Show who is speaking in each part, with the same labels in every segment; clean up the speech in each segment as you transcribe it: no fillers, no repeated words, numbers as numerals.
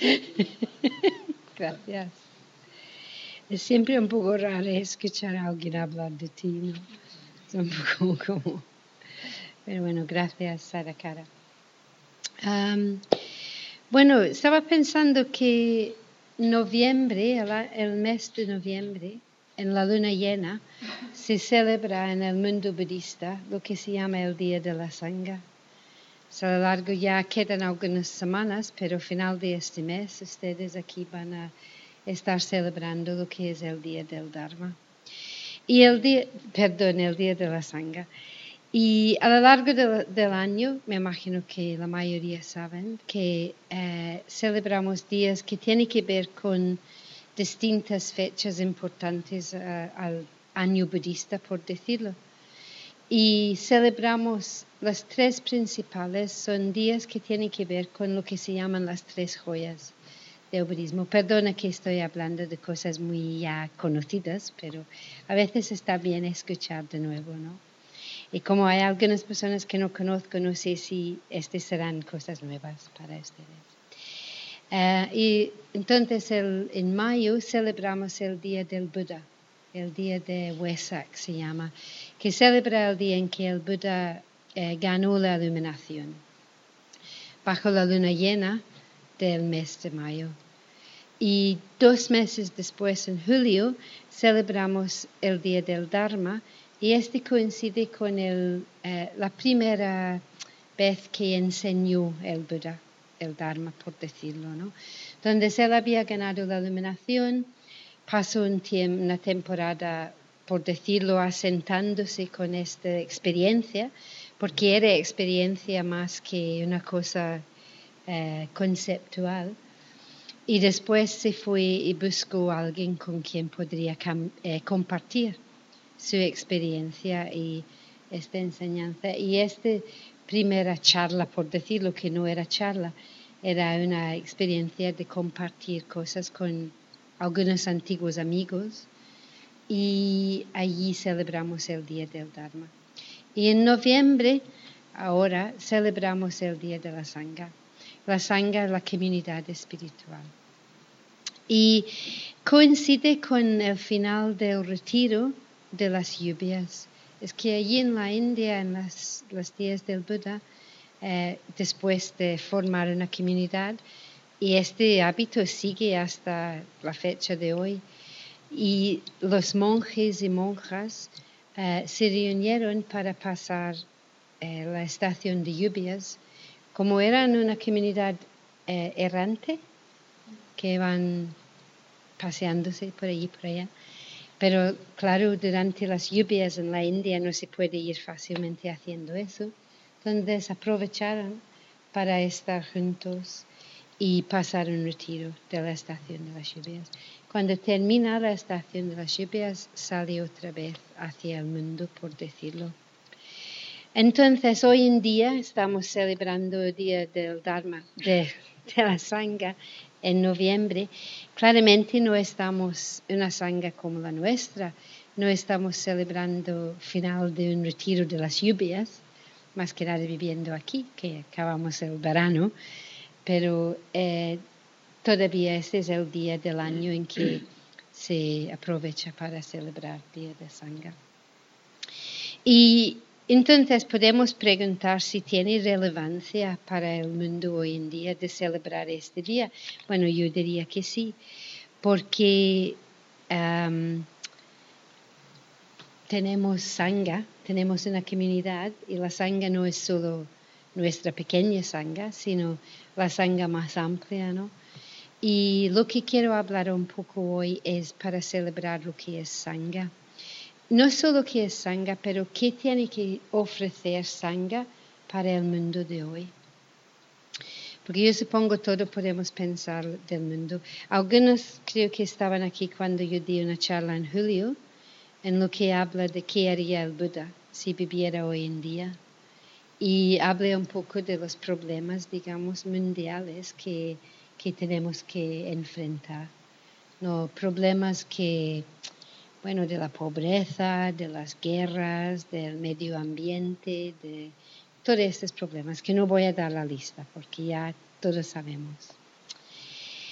Speaker 1: Gracias. Es siempre un poco raro escuchar a alguien hablar de ti, ¿no? Es un poco como... Pero bueno, gracias, Sara Cara. Bueno, estaba pensando que noviembre, el mes de noviembre, en la luna llena, se celebra en el mundo budista lo que se llama el Día de la Sangha. A lo largo ya quedan algunas semanas, pero al final de este mes ustedes aquí van a estar celebrando lo que es el Día del Dharma. Y el Día de la Sangha. Y a lo largo del año, me imagino que la mayoría saben, que celebramos días que tienen que ver con distintas fechas importantes al año budista, por decirlo. Y celebramos las tres principales, son días que tienen que ver con lo que se llaman las tres joyas del budismo. Perdona que estoy hablando de cosas muy ya conocidas, pero a veces está bien escuchar de nuevo, ¿no? Y como hay algunas personas que no conozco, no sé si serán cosas nuevas para ustedes. Y entonces en mayo celebramos el Día del Buda, el Día de Wesak se llama, que celebra el día en que el Buda ganó la iluminación, bajo la luna llena del mes de mayo. Y 2 meses después, en julio, celebramos el Día del Dharma, y coincide con la primera vez que enseñó el Buda, el Dharma, por decirlo, ¿no? Donde él había ganado la iluminación, pasó una temporada, por decirlo, asentándose con esta experiencia, porque era experiencia más que una cosa conceptual. Y después se fue y buscó a alguien con quien podría compartir su experiencia y esta enseñanza. Y esta primera charla, por decirlo que no era charla, era una experiencia de compartir cosas con algunos antiguos amigos. Y allí celebramos el Día del Dharma. Y en noviembre, ahora, celebramos el Día de la Sangha. La Sangha es la comunidad espiritual. Y coincide con el final del retiro de las lluvias. Es que allí en la India, en los días del Buda, después de formar una comunidad, y este hábito sigue hasta la fecha de hoy, y los monjes y monjas se reunieron para pasar la estación de lluvias. Como eran una comunidad errante, que van paseándose por allí y por allá. Pero claro, durante las lluvias en la India no se puede ir fácilmente haciendo eso. Entonces aprovecharon para estar juntos y pasar un retiro de la estación de las lluvias. Cuando termina la estación de las lluvias, sale otra vez hacia el mundo, por decirlo. Entonces, hoy en día estamos celebrando el Día del Dharma, de la Sangha, en noviembre. Claramente no estamos en una Sangha como la nuestra, no estamos celebrando final de un retiro de las lluvias, más que nada viviendo aquí, que acabamos el verano, pero todavía este es el día del año en que se aprovecha para celebrar el Día de Sangha. Y entonces podemos preguntar si tiene relevancia para el mundo hoy en día de celebrar este día. Bueno, yo diría que sí, porque tenemos Sangha, tenemos una comunidad, y la Sangha no es solo nuestra pequeña Sangha, sino la Sangha más amplia, ¿no? Y lo que quiero hablar un poco hoy es para celebrar lo que es Sangha. No solo qué es Sangha, pero qué tiene que ofrecer Sangha para el mundo de hoy. Porque yo supongo todo podemos pensar del mundo. Algunos creo que estaban aquí cuando yo di una charla en julio, en lo que habla de qué haría el Buda si viviera hoy en día. Y hablé un poco de los problemas, digamos, mundiales que tenemos que enfrentar. No, problemas que... Bueno, de la pobreza, de las guerras, del medio ambiente, de todos estos problemas, que no voy a dar la lista porque ya todos sabemos.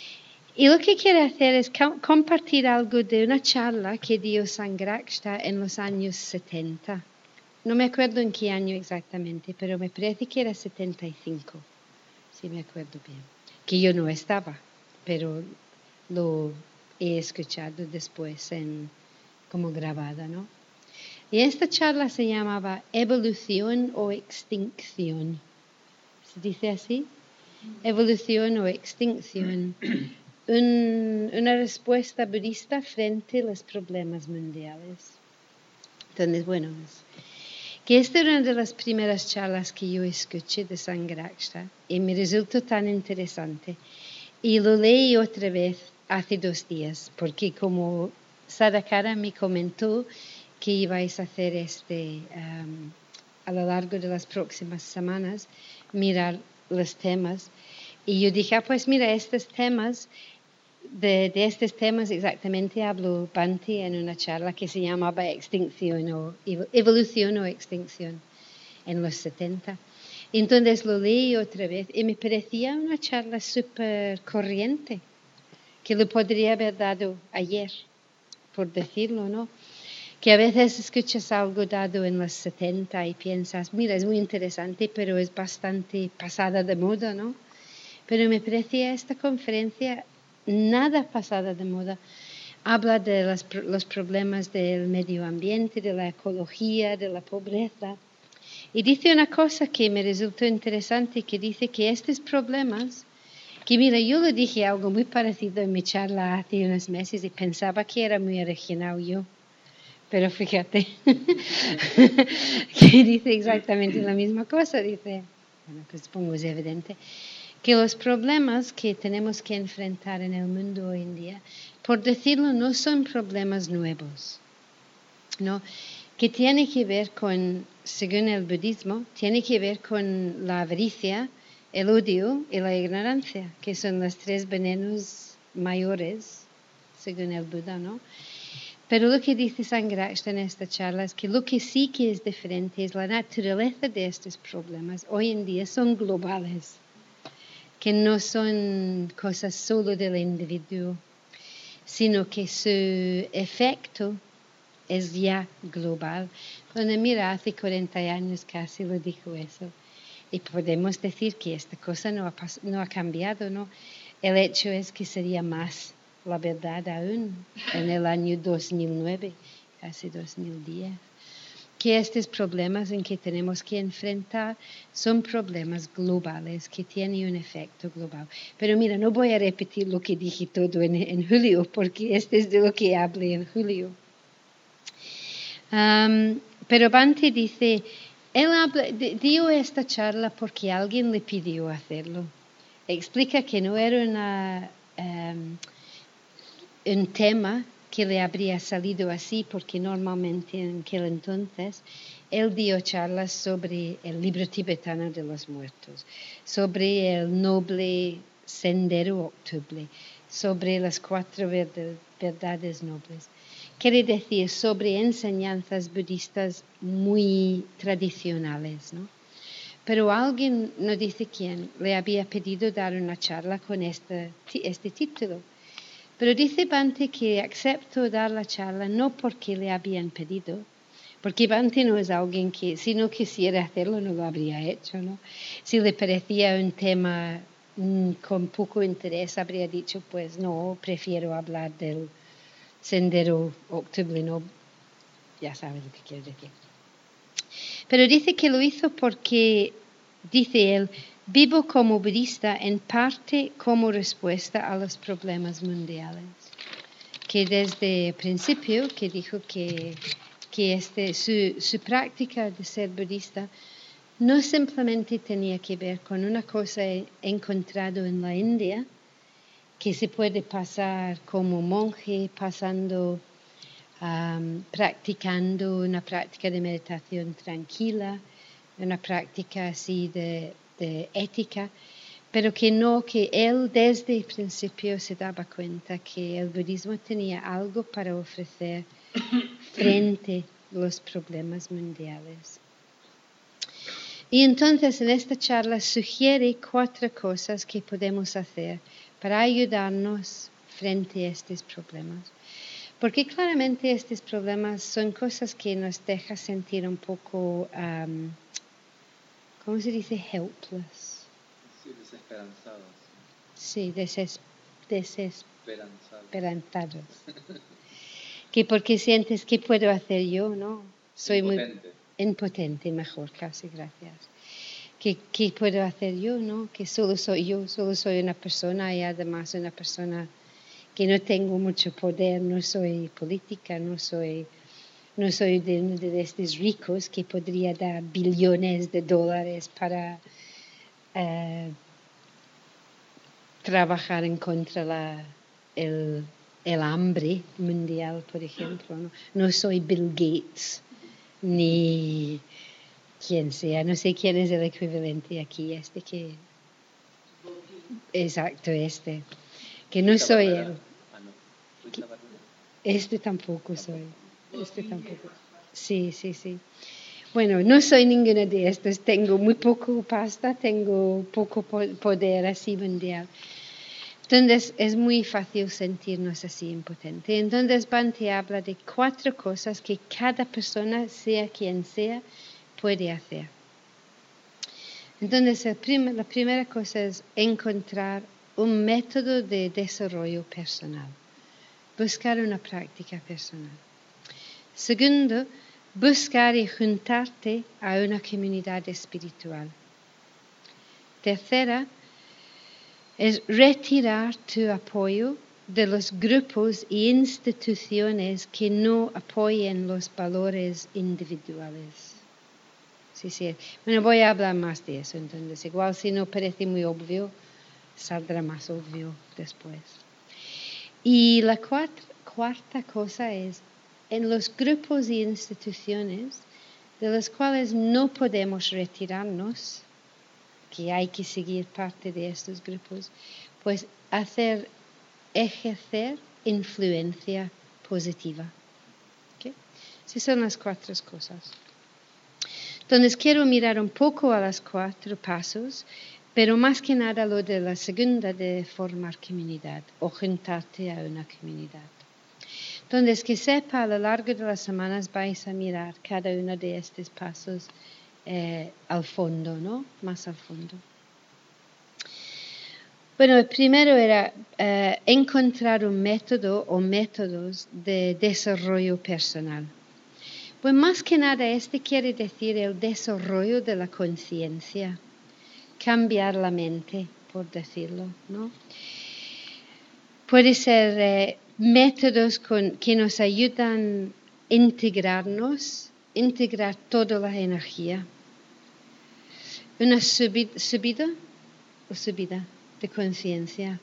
Speaker 1: Y lo que quiere hacer es compartir algo de una charla que dio Sangharakshita en los años 70. No me acuerdo en qué año exactamente, pero me parece que era 75, si me acuerdo bien. Que yo no estaba, pero lo he escuchado después como grabada, ¿no? Y esta charla se llamaba Evolución o Extinción. ¿Se dice así? Evolución o extinción. Una respuesta budista frente a los problemas mundiales. Entonces, bueno, que esta era una de las primeras charlas que yo escuché de Sangharakshita y me resultó tan interesante. Y lo leí otra vez hace 2 días, porque como Sadhakara me comentó que ibais a hacer a lo largo de las próximas semanas, mirar los temas. Y yo dije, pues mira, estos temas, de estos temas exactamente habló Bhante en una charla que se llamaba Extinción o Evolución o Extinción en los 70. Entonces lo leí otra vez y me parecía una charla súper corriente, que lo podría haber dado ayer, por decirlo, ¿no? Que a veces escuchas algo dado en los 70 y piensas, mira, es muy interesante, pero es bastante pasada de moda, ¿no? Pero me parecía esta conferencia nada pasada de moda. Habla de los problemas del medio ambiente, de la ecología, de la pobreza. Y dice una cosa que me resultó interesante, que dice que estos problemas, que mira, yo le dije algo muy parecido en mi charla hace unos meses y pensaba que era muy original yo. Pero fíjate, que dice exactamente la misma cosa, dice, bueno, pues supongo es evidente, que los problemas que tenemos que enfrentar en el mundo hoy en día, por decirlo, no son problemas nuevos, ¿no? Que tiene que ver con, según el budismo, tiene que ver con la avaricia, el odio y la ignorancia, que son los 3 venenos mayores, según el Buda, ¿no? Pero lo que dice Sangharakshita en esta charla es que lo que sí que es diferente es la naturaleza de estos problemas. Hoy en día son globales, que no son cosas solo del individuo, sino que su efecto es ya global. Cuando mira, hace 40 años casi lo dijo eso. Y podemos decir que esta cosa no ha cambiado, ¿no? El hecho es que sería más la verdad aún en el año 2009, casi 2010. Que estos problemas en que tenemos que enfrentar son problemas globales que tienen un efecto global. Pero mira, no voy a repetir lo que dije todo en julio, porque este es de lo que hablé en julio. Pero Bhante dice, él dio esta charla porque alguien le pidió hacerlo. Explica que no era un tema que le habría salido así, porque normalmente en aquel entonces él dio charlas sobre el libro tibetano de los muertos, sobre el noble sendero octuple, sobre las 4 verdades nobles. Quiere decir, sobre enseñanzas budistas muy tradicionales, ¿no? Pero alguien, no dice quién, le había pedido dar una charla con este título. Pero dice Bhante que aceptó dar la charla no porque le habían pedido, porque Bhante no es alguien que, si no quisiera hacerlo, no lo habría hecho, ¿no? Si le parecía un tema con poco interés, habría dicho, pues no, prefiero hablar del sendero octuple, no, ya sabes lo que quiero decir. Pero dice que lo hizo porque, dice él, vivo como budista en parte como respuesta a los problemas mundiales. Que desde el principio, que dijo que su práctica de ser budista no simplemente tenía que ver con una cosa encontrada en la India, que se puede pasar como monje, practicando una práctica de meditación tranquila, una práctica así de ética, pero que él desde el principio se daba cuenta que el budismo tenía algo para ofrecer frente a los problemas mundiales. Y entonces en esta charla sugiere 4 cosas que podemos hacer para ayudarnos frente a estos problemas. Porque claramente estos problemas son cosas que nos dejan sentir un poco, ¿cómo se dice? Helpless.
Speaker 2: Sí, desesperanzados.
Speaker 1: Sí, desesperanzados. Que porque sientes, ¿qué puedo hacer yo? No, soy
Speaker 2: Impotente.
Speaker 1: muy impotente, mejor, casi, gracias. ¿Qué puedo hacer yo? No, que solo soy yo, solo soy una persona y además una persona que no tengo mucho poder, no soy política, no soy de uno de estos ricos que podría dar billones de dólares para trabajar en contra el hambre mundial, por ejemplo. No soy Bill Gates, ni quien sea, no sé quién es el equivalente aquí, exacto, que no soy él. Tampoco soy. Tampoco. Sí. Bueno, no soy ninguna de estos. Tengo muy poco pasta, tengo poco poder así mundial. Entonces es muy fácil sentirnos así impotentes. Entonces Bhante habla de 4 cosas que cada persona, sea quien sea, puede hacer. Entonces la primera cosa es encontrar un método de desarrollo personal. Buscar una práctica personal. Segundo, buscar y juntarte a una comunidad espiritual. Tercera, es retirar tu apoyo de los grupos e instituciones que no apoyen los valores individuales. Sí. Bueno, voy a hablar más de eso, entonces. Igual si no parece muy obvio, saldrá más obvio después. Y la cuarta cosa es, en los grupos e instituciones de los cuales no podemos retirarnos, que hay que seguir parte de estos grupos, pues ejercer influencia positiva. ¿Okay? Esas son las 4 cosas. Entonces quiero mirar un poco a los 4 pasos, pero más que nada lo de la segunda, de formar comunidad o juntarte a una comunidad. Entonces, que sepa, a lo largo de las semanas vais a mirar cada uno de estos pasos al fondo, ¿no? Más al fondo. Bueno, el primero era encontrar un método o métodos de desarrollo personal. Pues más que nada, quiere decir el desarrollo de la conciencia, cambiar la mente, por decirlo, ¿no? Puede ser métodos que nos ayudan a integrar toda la energía. Una subida de conciencia.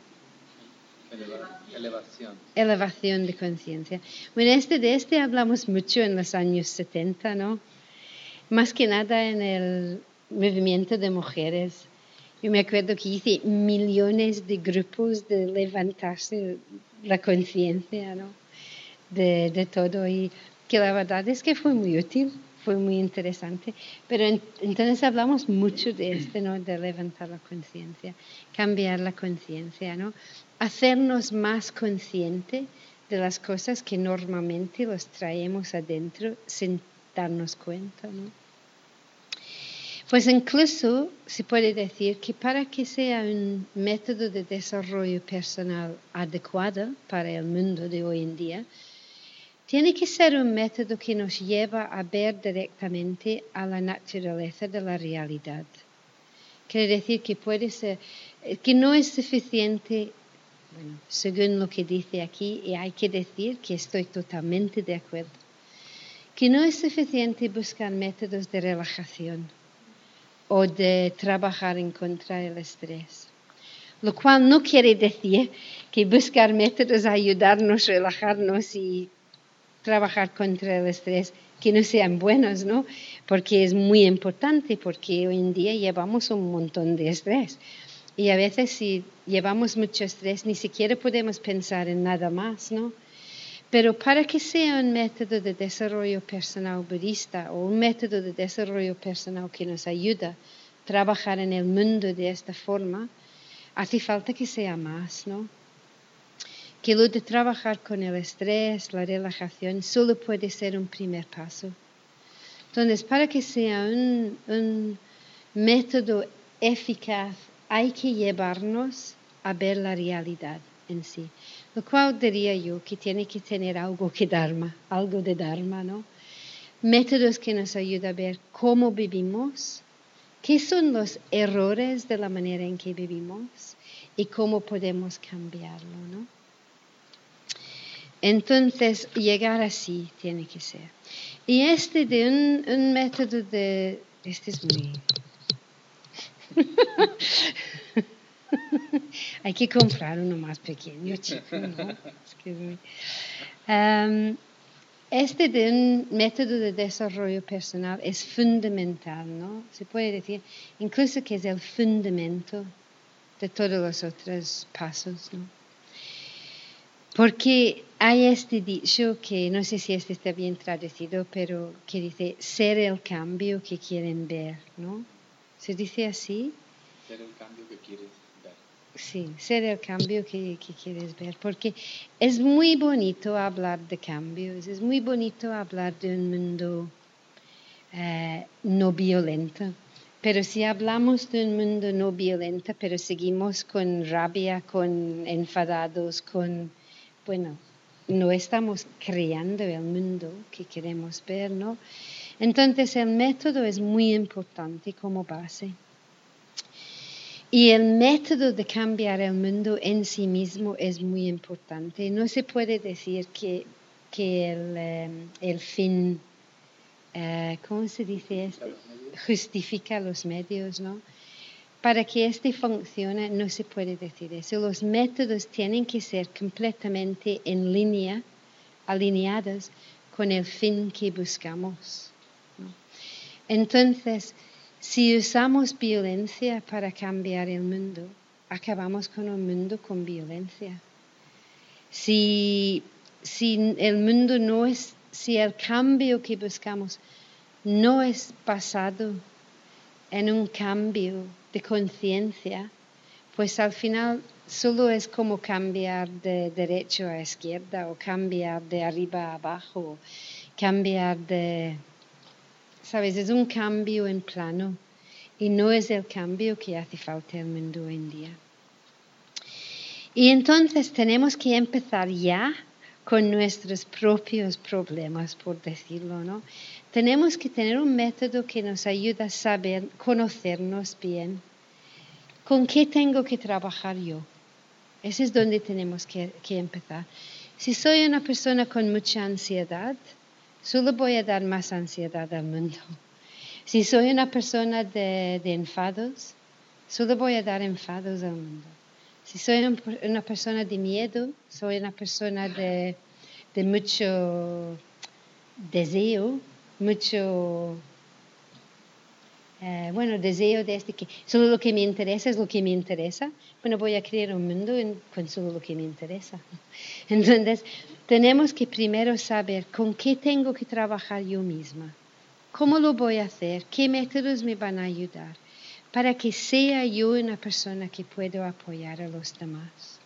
Speaker 1: Elevación de conciencia. Bueno, de este hablamos mucho en los años 70, ¿no? Más que nada en el movimiento de mujeres. Yo me acuerdo que hice millones de grupos de levantarse la conciencia, ¿no? De todo, y que la verdad es que fue muy útil, fue muy interesante. Pero entonces hablamos mucho de ¿no? De levantar la conciencia, cambiar la conciencia, ¿no? Hacernos más conscientes de las cosas que normalmente los traemos adentro sin darnos cuenta, ¿no? Pues incluso se puede decir que para que sea un método de desarrollo personal adecuado para el mundo de hoy en día, tiene que ser un método que nos lleva a ver directamente a la naturaleza de la realidad. Quiere decir que puede ser, que no es suficiente, bueno, según lo que dice aquí, y hay que decir que estoy totalmente de acuerdo, que no es suficiente buscar métodos de relajación o de trabajar en contra del estrés. Lo cual no quiere decir que buscar métodos a ayudarnos a relajarnos y trabajar contra el estrés que no sean buenos, ¿no? Porque es muy importante, porque hoy en día llevamos un montón de estrés. Y a veces si llevamos mucho estrés ni siquiera podemos pensar en nada más, ¿no? Pero para que sea un método de desarrollo personal budista o un método de desarrollo personal que nos ayuda a trabajar en el mundo de esta forma, hace falta que sea más, ¿no? Que lo de trabajar con el estrés, la relajación, solo puede ser un primer paso. Entonces, para que sea un método eficaz, hay que llevarnos a ver la realidad en sí. Lo cual diría yo que tiene que tener algo de Dharma, ¿no? Métodos que nos ayudan a ver cómo vivimos, qué son los errores de la manera en que vivimos y cómo podemos cambiarlo, ¿no? Entonces, llegar así tiene que ser. Y de un método de... Este es muy... Hay que comprar uno más pequeño, chico, ¿no? Es que es muy... de un método de desarrollo personal es fundamental, ¿no? Se puede decir incluso que es el fundamento de todos los otros pasos, ¿no? Porque hay este dicho que no sé si está bien traducido, pero que dice ser el cambio que quieren ver, ¿no? ¿Se dice así?
Speaker 2: Ser el cambio que quieres ver.
Speaker 1: Sí, ser el cambio que quieres ver, porque es muy bonito hablar de cambios, es muy bonito hablar de un mundo no violento, pero si hablamos de un mundo no violento, pero seguimos con rabia, con enfadados, bueno, no estamos creando el mundo que queremos ver, ¿no? Entonces el método es muy importante como base. Y el método de cambiar el mundo en sí mismo es muy importante. No se puede decir que el fin, ¿cómo se dice esto? Justifica los medios, ¿no? Para que funcione no se puede decir eso. Los métodos tienen que ser completamente en línea, alineados con el fin que buscamos, ¿no? Entonces, si usamos violencia para cambiar el mundo, acabamos con un mundo con violencia. Si el cambio que buscamos no es basado en un cambio de conciencia, pues al final solo es como cambiar de derecho a izquierda o cambiar de arriba a abajo, cambiar de... ¿Sabes? Es un cambio en plano y no es el cambio que hace falta en el mundo hoy en día. Y entonces tenemos que empezar ya con nuestros propios problemas, por decirlo, ¿no? Tenemos que tener un método que nos ayude a saber, conocernos bien. ¿Con qué tengo que trabajar yo? Ese es donde tenemos que empezar. Si soy una persona con mucha ansiedad, solo voy a dar más ansiedad al mundo. Si soy una persona de enfados, solo voy a dar enfados al mundo. Si soy una persona de miedo, soy una persona de mucho deseo, mucho, deseo de que solo lo que me interesa es lo que me interesa. Bueno, voy a crear un mundo con solo lo que me interesa. Entonces, tenemos que primero saber con qué tengo que trabajar yo misma. ¿Cómo lo voy a hacer? ¿Qué métodos me van a ayudar? Para que sea yo una persona que pueda apoyar a los demás.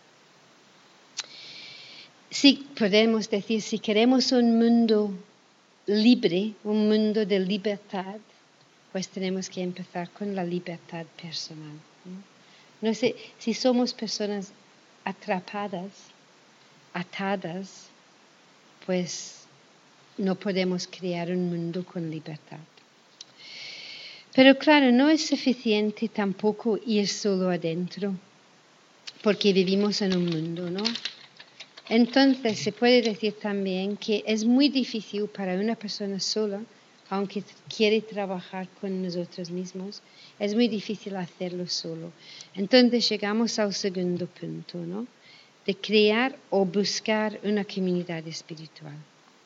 Speaker 1: Si podemos decir, si queremos un mundo libre, un mundo de libertad, pues tenemos que empezar con la libertad personal, ¿no? No sé, si somos personas atrapadas, atadas, pues no podemos crear un mundo con libertad. Pero claro, no es suficiente tampoco ir solo adentro, porque vivimos en un mundo, ¿no? Entonces se puede decir también que es muy difícil para una persona sola, aunque quiere trabajar con nosotros mismos, es muy difícil hacerlo solo. Entonces llegamos al segundo punto, ¿no? De crear o buscar una comunidad espiritual.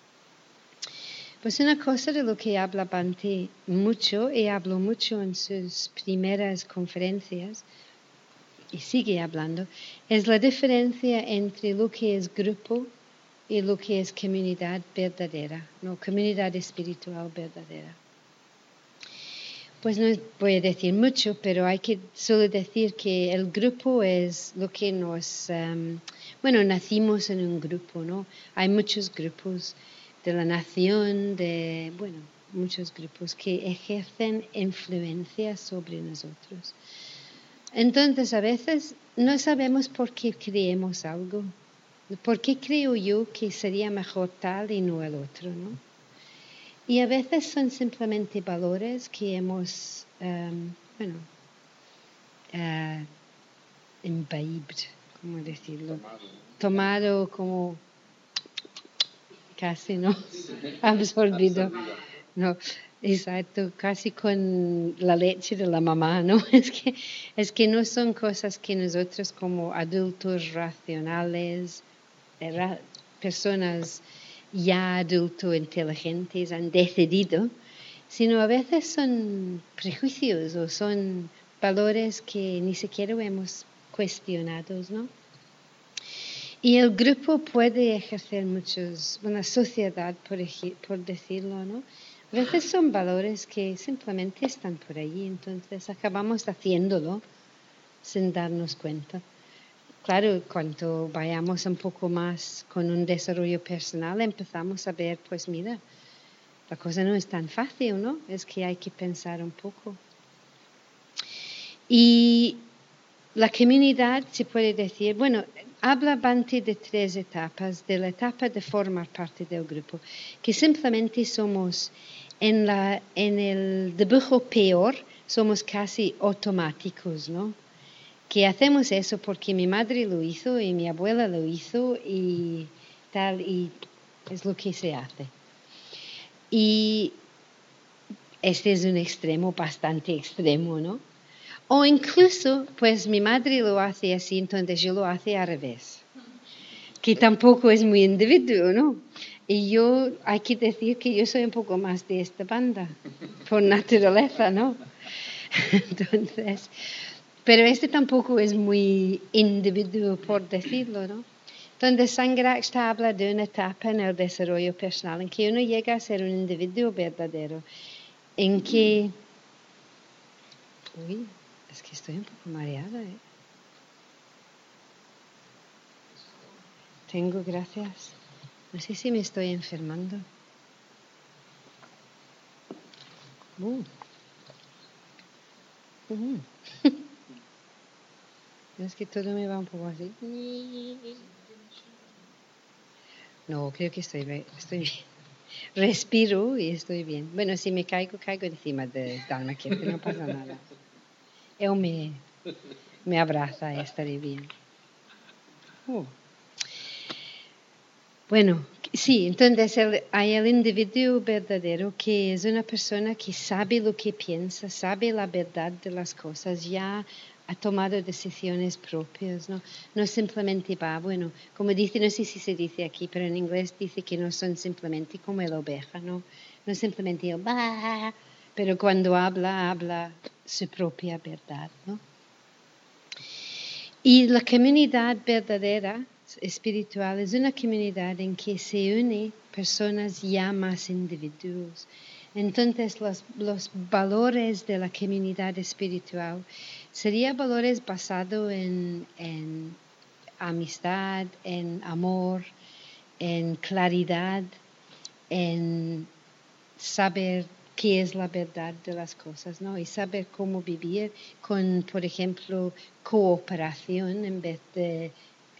Speaker 1: Pues una cosa de lo que habla Bhante mucho, y habló mucho en sus primeras conferencias, y sigue hablando, es la diferencia entre lo que es grupo y lo que es comunidad verdadera, ¿no? Comunidad espiritual verdadera. Pues no voy a decir mucho, pero hay que solo decir que el grupo es lo que nos... nacimos en un grupo, ¿no? Hay muchos grupos de la nación, muchos grupos que ejercen influencia sobre nosotros. Entonces, a veces no sabemos por qué creemos algo. ¿Por qué creo yo que sería mejor tal y no el otro, no? Y a veces son simplemente valores que hemos, imbibed, ¿cómo decirlo? Tomado como casi, ¿no? Absorbido. No, exacto, casi con la leche de la mamá, ¿no? Es que no son cosas que nosotros como adultos racionales, personas ya adultos inteligentes han decidido, sino a veces son prejuicios o son valores que ni siquiera hemos cuestionado, ¿no? Y el grupo puede ejercer una sociedad, por decirlo, ¿no? A veces son valores que simplemente están por allí, entonces acabamos haciéndolo sin darnos cuenta. Claro, cuando vayamos un poco más con un desarrollo personal, empezamos a ver, pues mira, la cosa no es tan fácil, ¿no? Es que hay que pensar un poco. Y la comunidad, se puede decir, habla Bhante de 3 etapas, de la etapa de formar parte del grupo, que simplemente somos, en el dibujo peor, somos casi automáticos, ¿no? Que hacemos eso porque mi madre lo hizo y mi abuela lo hizo y tal, y es lo que se hace. Y este es un extremo bastante extremo, ¿no? O incluso, pues mi madre lo hace así, entonces yo lo hace al revés. Que tampoco es muy individuo, ¿no? Y hay que decir que yo soy un poco más de esta banda, por naturaleza, ¿no? Entonces, pero este tampoco es muy individuo, por decirlo, ¿no? Entonces, Sangharakshita habla de una etapa en el desarrollo personal en que uno llega a ser un individuo verdadero, en que... Uy, es que estoy un poco mareada, ¿eh? Gracias. No sé si me estoy enfermando. Es que todo me va un poco así. No, creo que estoy bien. Respiro y estoy bien. Bueno, si me caigo encima de Dharma Kirti, no pasa nada. Él me abraza y estaré bien. Bueno, sí, entonces hay el individuo verdadero que es una persona que sabe lo que piensa, sabe la verdad de las cosas, ya ha tomado decisiones propias, ¿no? No simplemente va, como dice, no sé si se dice aquí, pero en inglés dice que no son simplemente como la oveja, ¿no? No simplemente va, pero cuando habla su propia verdad, ¿no? Y la comunidad verdadera espiritual es una comunidad en que se une personas ya más individuos. Entonces, los valores de la comunidad espiritual serían valores basados en amistad, en amor, en claridad, en saber qué es la verdad de las cosas, ¿no? Y saber cómo vivir con, por ejemplo, cooperación en vez de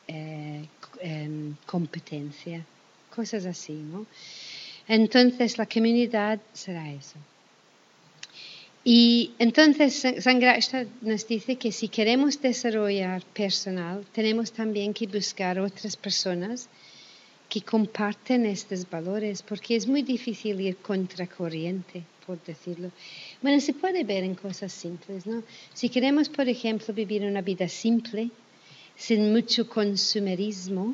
Speaker 1: competencia, cosas así, ¿no? Entonces la comunidad será eso. Y entonces Sangharakshita nos dice que si queremos desarrollar personal, tenemos también que buscar otras personas que comparten estos valores, porque es muy difícil ir contracorriente, por decirlo. Bueno, se puede ver en cosas simples, ¿no? Si queremos, por ejemplo, vivir una vida simple, sin mucho consumismo.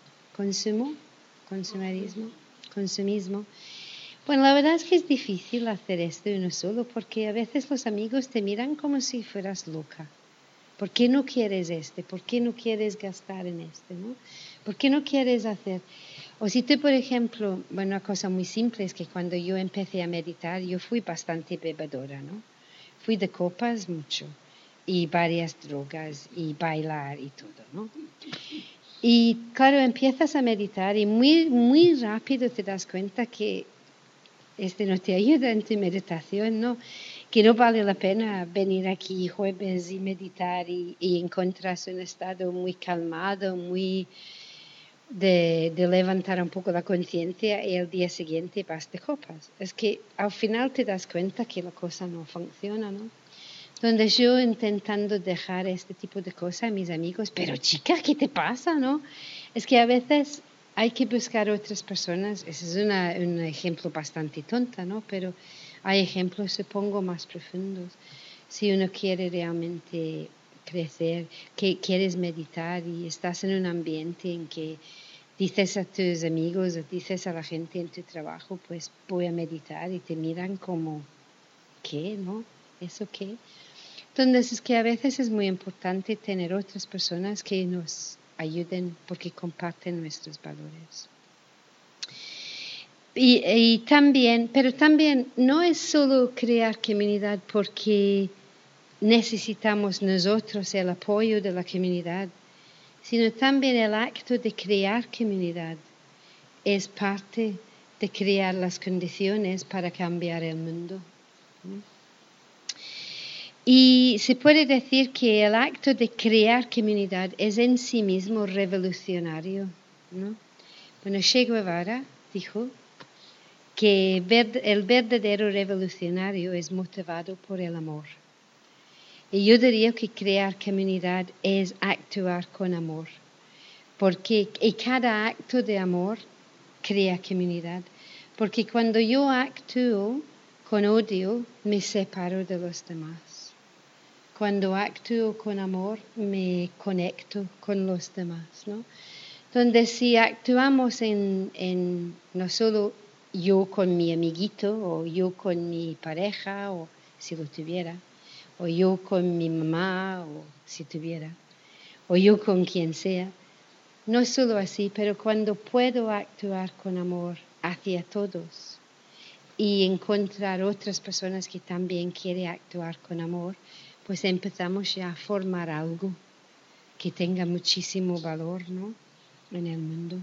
Speaker 1: Bueno, la verdad es que es difícil hacer esto uno solo, porque a veces los amigos te miran como si fueras loca. ¿Por qué no quieres este? ¿Por qué no quieres gastar en este? ¿No? ¿Por qué no quieres hacer? O si tú, por ejemplo, bueno, una cosa muy simple es que cuando yo empecé a meditar, yo fui bastante bebedora, ¿no? Fui de copas mucho y varias drogas y bailar y todo, ¿no? Y claro, empiezas a meditar y muy rápido te das cuenta que no te ayuda en tu meditación, ¿no? Que no vale la pena venir aquí jueves y meditar y encontrarse un estado muy calmado, muy de levantar un poco la conciencia y el día siguiente vas de copas. Es que al final te das cuenta que la cosa no funciona, ¿no? Donde yo intentando dejar este tipo de cosas a mis amigos, pero chica, ¿qué te pasa, no? Es que a veces hay que buscar otras personas. Ese es un ejemplo bastante tonta, ¿no? Pero hay ejemplos, supongo, más profundos. Si uno quiere realmente crecer, que quieres meditar y estás en un ambiente en que dices a tus amigos o dices a la gente en tu trabajo, pues voy a meditar y te miran como, ¿qué, no? ¿Eso qué? Entonces es que a veces es muy importante tener otras personas que nos ayuden porque comparten nuestros valores. Y también, pero también no es solo crear comunidad porque necesitamos nosotros el apoyo de la comunidad, sino también el acto de crear comunidad es parte de crear las condiciones para cambiar el mundo, ¿no? Y se puede decir que el acto de crear comunidad es en sí mismo revolucionario, ¿no? Bueno, Che Guevara dijo que el verdadero revolucionario es motivado por el amor. Y yo diría que crear comunidad es actuar con amor, porque cada acto de amor crea comunidad. Porque cuando yo actúo con odio, me separo de los demás. Cuando actúo con amor, me conecto con los demás, ¿no? Donde si actuamos en no solo yo con mi amiguito, o yo con mi pareja, o si lo tuviera, o yo con mi mamá, o si tuviera, o yo con quien sea, no solo así, pero cuando puedo actuar con amor hacia todos y encontrar otras personas que también quieren actuar con amor, pues empezamos ya a formar algo que tenga muchísimo valor, ¿no?, en el mundo.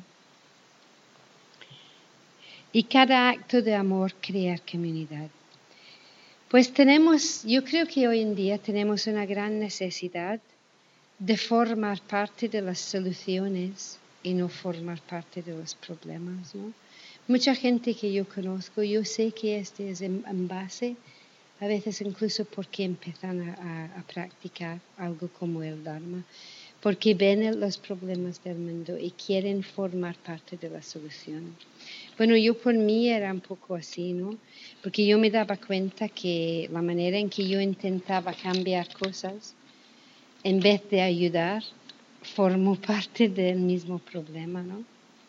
Speaker 1: Y cada acto de amor crea comunidad. Pues yo creo que hoy en día tenemos una gran necesidad de formar parte de las soluciones y no formar parte de los problemas, ¿no? Mucha gente que yo conozco, yo sé que este es en base, a veces incluso porque empiezan a practicar algo como el Dharma, porque ven los problemas del mundo y quieren formar parte de la solución. Bueno, yo por mí era un poco así, ¿no? Porque yo me daba cuenta que la manera en que yo intentaba cambiar cosas, en vez de ayudar, formó parte del mismo problema, ¿no?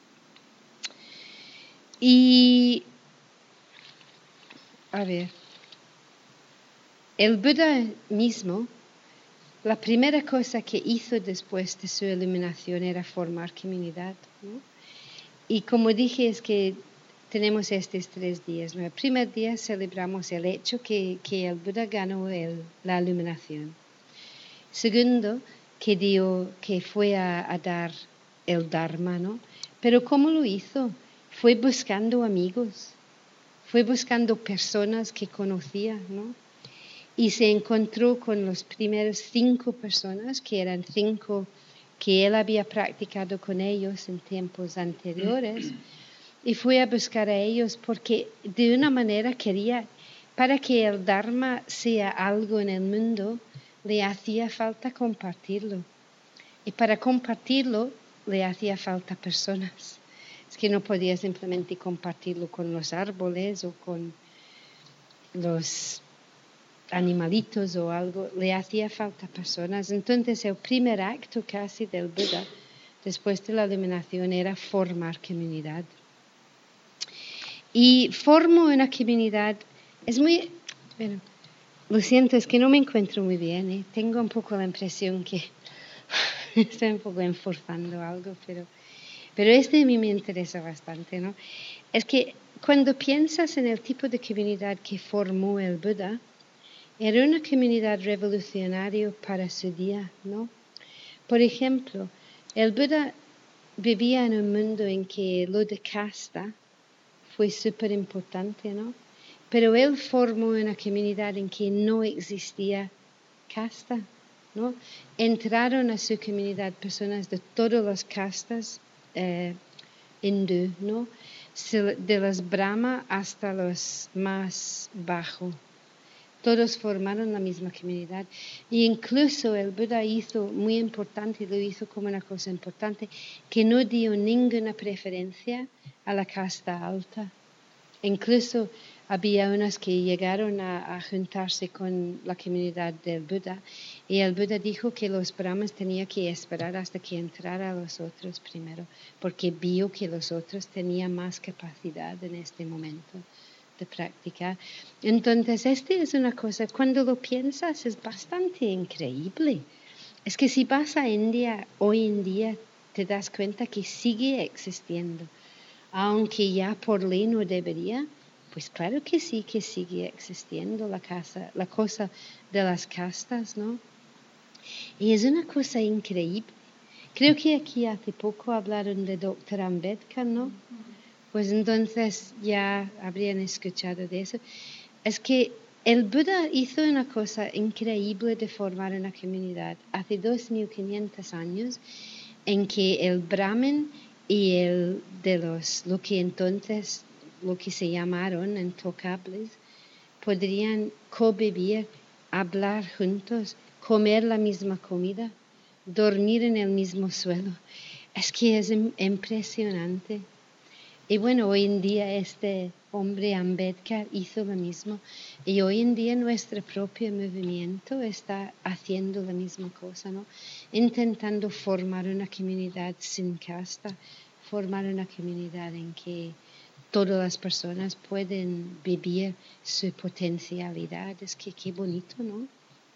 Speaker 1: Y, a ver, el Buda mismo, la primera cosa que hizo después de su iluminación era formar comunidad, ¿no? Y como dije, es que tenemos estos 3 días, ¿no? El primer día celebramos el hecho que el Buda ganó la iluminación. Segundo, que fue a dar el Dharma, ¿no? Pero ¿cómo lo hizo? Fue buscando amigos, fue buscando personas que conocía, ¿no? Y se encontró con los primeros 5 personas, que eran 5 que él había practicado con ellos en tiempos anteriores, y fue a buscar a ellos porque de una manera quería, para que el Dharma sea algo en el mundo, le hacía falta compartirlo. Y para compartirlo le hacía falta personas. Es que no podía simplemente compartirlo con los árboles o con los animalitos o algo, le hacía falta personas. Entonces el primer acto casi del Buda, después de la iluminación, era formar comunidad. Y formo una comunidad, bueno, lo siento, es que no me encuentro muy bien, ¿eh? Tengo un poco la impresión que estoy un poco enforzando algo, pero Pero este a mí me interesa bastante, ¿no? Es que cuando piensas en el tipo de comunidad que formó el Buda, era una comunidad revolucionaria para su día, ¿no? Por ejemplo, el Buda vivía en un mundo en que lo de casta fue súper importante, ¿no? Pero él formó una comunidad en que no existía casta, ¿no? Entraron a su comunidad personas de todas las castas hindú, ¿no? De los Brahma hasta los más bajos. Todos formaron la misma comunidad. E incluso el Buda hizo, muy importante, lo hizo como una cosa importante, que no dio ninguna preferencia a la casta alta. Incluso había unos que llegaron a juntarse con la comunidad del Buda y el Buda dijo que los brahmanes tenían que esperar hasta que entrara los otros primero, porque vio que los otros tenían más capacidad en este momento de practicar. Entonces, es una cosa, cuando lo piensas, es bastante increíble. Es que si vas a India hoy en día, te das cuenta que sigue existiendo. Aunque ya por ley no debería, pues claro que sí que sigue existiendo la cosa de las castas, ¿no? Y es una cosa increíble. Creo que aquí hace poco hablaron de Dr. Ambedkar, ¿no? Pues entonces ya habrían escuchado de eso. Es que el Buda hizo una cosa increíble de formar una comunidad hace 2500 años en que el Brahman y el de lo que entonces, lo que se llamaron intocables, podrían convivir, hablar juntos, comer la misma comida, dormir en el mismo suelo. Es que es impresionante. Y bueno, hoy en día este hombre Ambedkar hizo lo mismo. Y hoy en día nuestro propio movimiento está haciendo la misma cosa, ¿no? Intentando formar una comunidad sin casta, formar una comunidad en que todas las personas pueden vivir su potencialidad. Es que qué bonito, ¿no?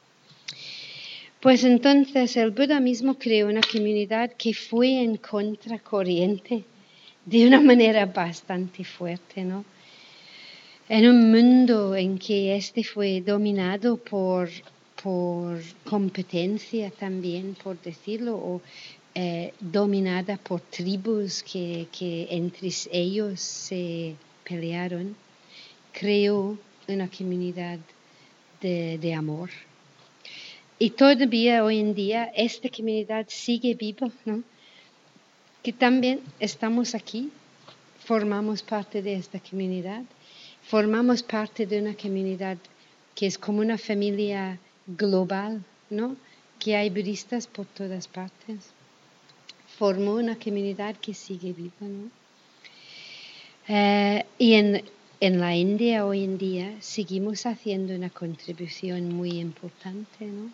Speaker 1: Pues entonces el Buda mismo creó una comunidad que fue en contracorriente de una manera bastante fuerte, ¿no? En un mundo en que fue dominado por competencia también, por decirlo, o dominada por tribus que entre ellos se pelearon, creó una comunidad de amor. Y todavía hoy en día esta comunidad sigue viva, ¿no? Que también estamos aquí, formamos parte de esta comunidad, formamos parte de una comunidad que es como una familia global, ¿no? Que hay budistas por todas partes. Formó una comunidad que sigue viva, ¿no? Y en la India hoy en día seguimos haciendo una contribución muy importante, ¿no?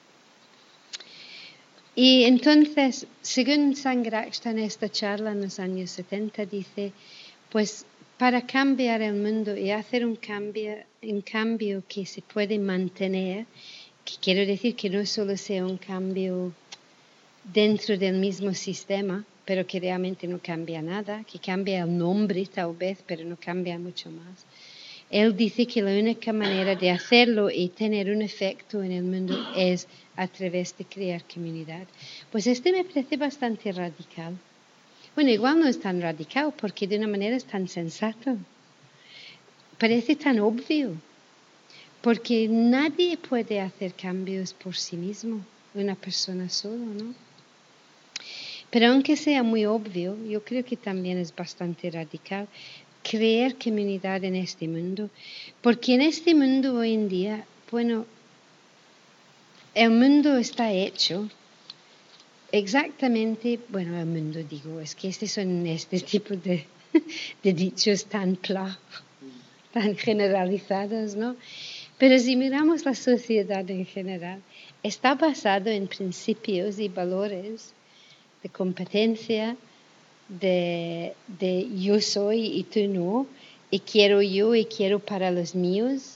Speaker 1: Y entonces, según Sangharakshita en esta charla en los años 70, dice, pues para cambiar el mundo y hacer un cambio que se puede mantener, que quiero decir que no solo sea un cambio dentro del mismo sistema, pero que realmente no cambia nada, que cambia el nombre tal vez, pero no cambia mucho más. Él dice que la única manera de hacerlo y tener un efecto en el mundo es a través de crear comunidad. Pues me parece bastante radical. Bueno, igual no es tan radical porque de una manera es tan sensato. Parece tan obvio. Porque nadie puede hacer cambios por sí mismo, una persona sola, ¿no? Pero aunque sea muy obvio, yo creo que también es bastante radical crear comunidad en este mundo, porque en este mundo hoy en día, bueno, el mundo está hecho exactamente, bueno, el mundo digo, es que son este tipo de dichos tan tan generalizados, ¿no? Pero si miramos la sociedad en general, está basado en principios y valores de competencia, de yo soy y tú no, y quiero yo y quiero para los míos,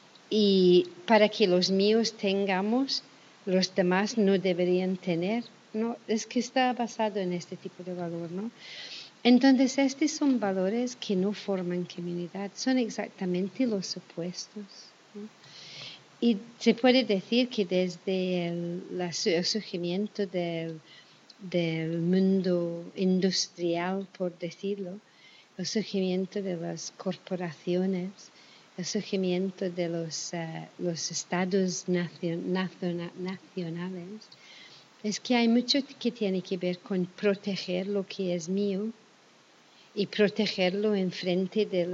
Speaker 1: y para que los míos tengamos, los demás no deberían tener. ¿no? Es que está basado en este tipo de valor, ¿no? Entonces, estos son valores que no forman comunidad, son exactamente los opuestos, ¿no? Y se puede decir que desde el surgimiento del mundo industrial, por decirlo, el surgimiento de las corporaciones, el surgimiento de los estados nacionales, es que hay mucho que tiene que ver con proteger lo que es mío y protegerlo en frente de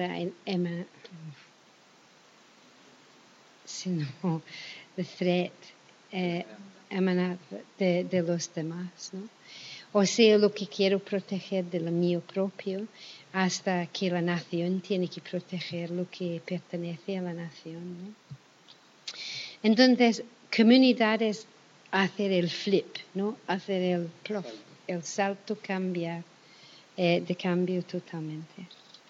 Speaker 1: the threat de los demás, ¿no? O sea, lo que quiero proteger de lo mío propio, hasta que la nación tiene que proteger lo que pertenece a la nación, ¿no? Entonces, comunidad es hacer el flip, ¿no? Hacer el salto, cambiar, de cambio totalmente.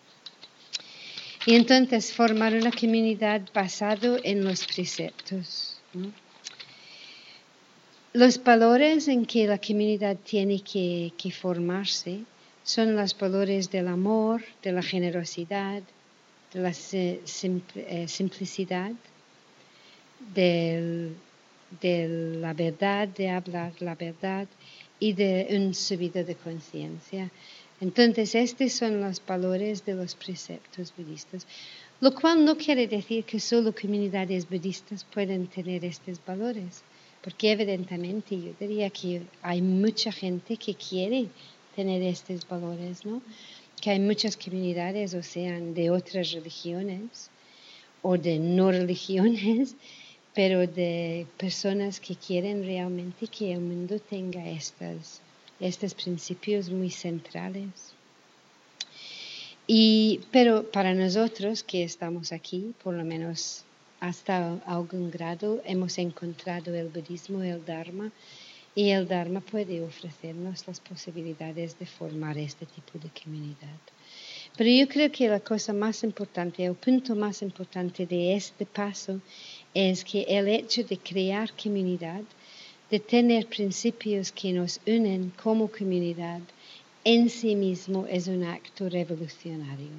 Speaker 1: Y entonces formar una comunidad basado en los preceptos, ¿no? Los valores en que la comunidad tiene que formarse son los valores del amor, de la generosidad, de la simplicidad, de la verdad, de hablar la verdad y de un subido de conciencia. Entonces, estos son los valores de los preceptos budistas, lo cual no quiere decir que solo comunidades budistas pueden tener estos valores, porque evidentemente yo diría que hay mucha gente que quiere tener estos valores, ¿no? Que hay muchas comunidades, o sean de otras religiones o de no religiones, pero de personas que quieren realmente que el mundo tenga estos principios muy centrales. Pero para nosotros que estamos aquí, por lo menos hasta algún grado, hemos encontrado el budismo, el dharma, y el dharma puede ofrecernos las posibilidades de formar este tipo de comunidad. Pero yo creo que la cosa más importante, el punto más importante de este paso es que el hecho de crear comunidad, de tener principios que nos unen como comunidad, en sí mismo es un acto revolucionario.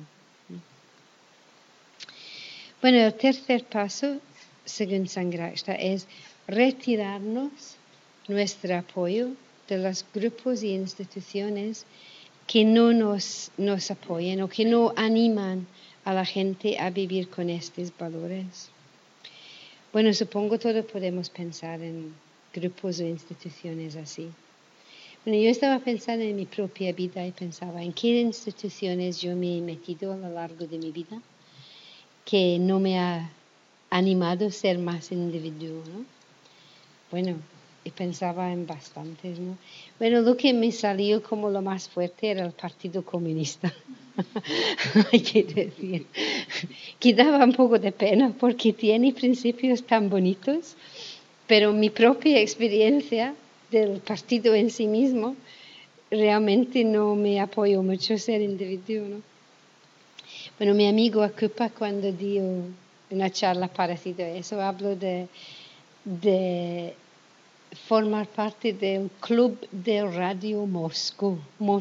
Speaker 1: Bueno, el tercer paso, según Sangharakshita, es retirarnos nuestro apoyo de los grupos y instituciones que no nos apoyan o que no animan a la gente a vivir con estos valores. Bueno, supongo todos podemos pensar en grupos o instituciones así. Bueno, yo estaba pensando en mi propia vida y pensaba en qué instituciones yo me he metido a lo largo de mi vida que no me ha animado a ser más individuo, ¿no? Bueno, y pensaba en bastantes, ¿no? Bueno, lo que me salió como lo más fuerte era el Partido Comunista. Hay que decir que daba un poco de pena porque tiene principios tan bonitos, pero mi propia experiencia del partido en sí mismo realmente no me apoyó mucho a ser individuo, ¿no? Bueno, mi amigo Akupa, cuando dio una charla parecida a eso, habló de formar parte del club de Radio Moscú,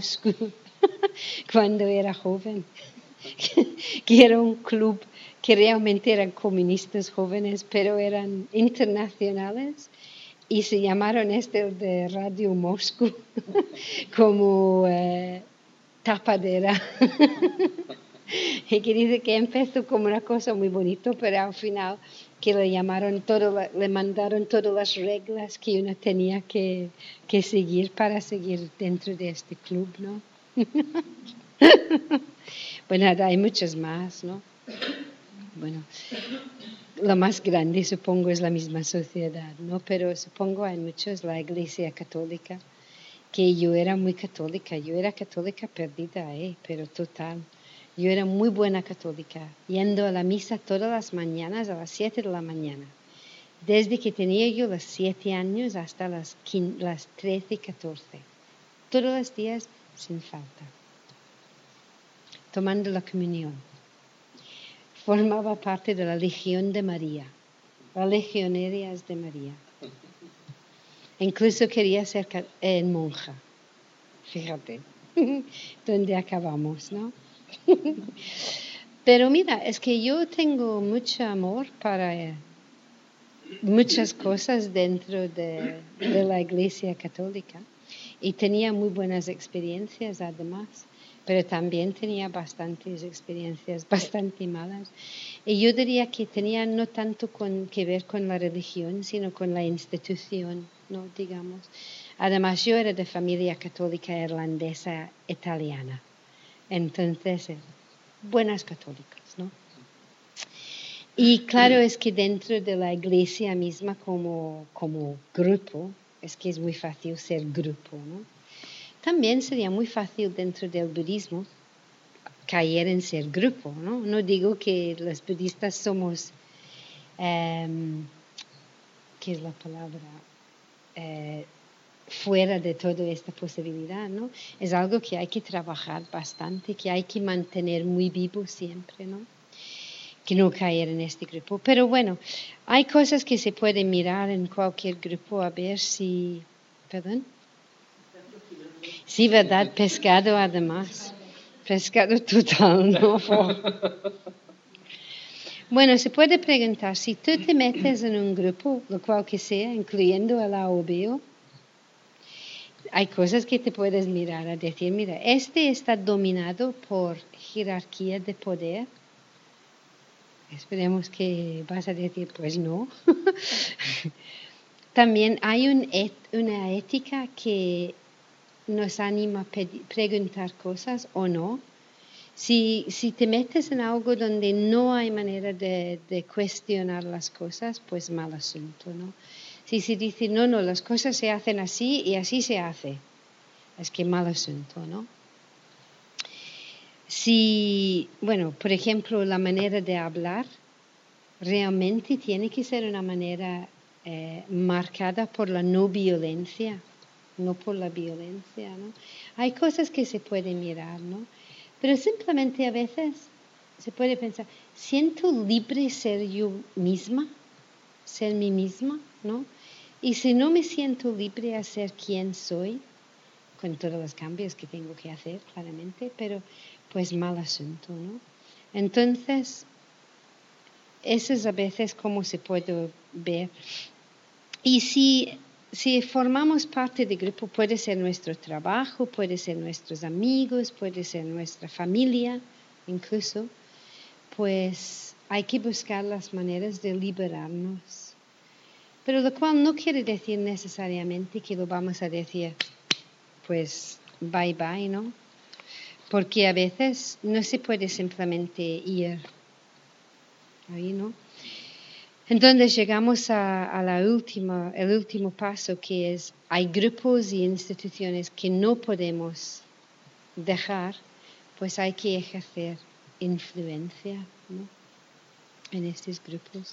Speaker 1: cuando era joven, que era un club que realmente eran comunistas jóvenes, pero eran internacionales, y se llamaron de Radio Moscú como tapadera. Y que dice que empezó como una cosa muy bonita, pero al final que le mandaron todas las reglas que uno tenía que seguir para seguir dentro de este club, ¿no? Bueno, hay muchos más, ¿no? Bueno, lo más grande supongo es la misma sociedad, ¿no? Pero supongo hay muchos, la Iglesia Católica, que yo era muy católica, yo era católica perdida, pero total. Yo era muy buena católica, yendo a la misa todas las mañanas a las 7 de la mañana. Desde que tenía yo los 7 años hasta las 13, 14. Todos los días sin falta. Tomando la comunión. Formaba parte de la Legión de María. Las Legionarias de María. Incluso quería ser monja. Fíjate, dónde acabamos, ¿no? Pero mira, es que yo tengo mucho amor para muchas cosas dentro de la Iglesia Católica y tenía muy buenas experiencias además, pero también tenía bastantes experiencias bastante malas. Y yo diría que tenía no tanto que ver con la religión, sino con la institución, ¿no? Digamos. Además, yo era de familia católica irlandesa italiana, entonces, buenas católicas, ¿no? Y claro, es que dentro de la iglesia misma como grupo, es que es muy fácil ser grupo, ¿no? También sería muy fácil dentro del budismo caer en ser grupo, ¿no? No digo que los budistas somos, ¿qué es la palabra? Fuera de toda esta posibilidad, ¿no? Es algo que hay que trabajar bastante, que hay que mantener muy vivo siempre, ¿no? Que no caer en este grupo. Pero bueno, hay cosas que se pueden mirar en cualquier grupo a ver si... ¿Perdón? Sí, ¿verdad? Pescado además. Pescado total, ¿no? Bueno, se puede preguntar, si tú te metes en un grupo, lo cual que sea, incluyendo el AOBO, hay cosas que te puedes mirar a decir, mira, este está dominado por jerarquía de poder. Esperemos que vas a decir, pues no. También hay una ética que nos anima a preguntar cosas o no. Si te metes en algo donde no hay manera de cuestionar las cosas, pues mal asunto, ¿no? Si se dice, no, las cosas se hacen así y así se hace, es que mal asunto, ¿no? Si, bueno, por ejemplo, la manera de hablar realmente tiene que ser una manera marcada por la no violencia, no por la violencia, ¿no? Hay cosas que se pueden mirar, ¿no? Pero simplemente a veces se puede pensar, ¿siento libre ser yo misma? Ser mí misma, ¿no? Y si no me siento libre a ser quien soy, con todos los cambios que tengo que hacer, claramente, pero pues mal asunto, ¿no? Entonces, eso es a veces como se puede ver. Y si formamos parte del grupo, puede ser nuestro trabajo, puede ser nuestros amigos, puede ser nuestra familia, incluso, pues hay que buscar las maneras de liberarnos. Pero lo cual no quiere decir necesariamente que lo vamos a decir, pues, bye bye, ¿no? Porque a veces no se puede simplemente ir ahí, ¿no? Entonces llegamos el último paso, que es, hay grupos y instituciones que no podemos dejar, pues hay que ejercer influencia, ¿no? En estos grupos.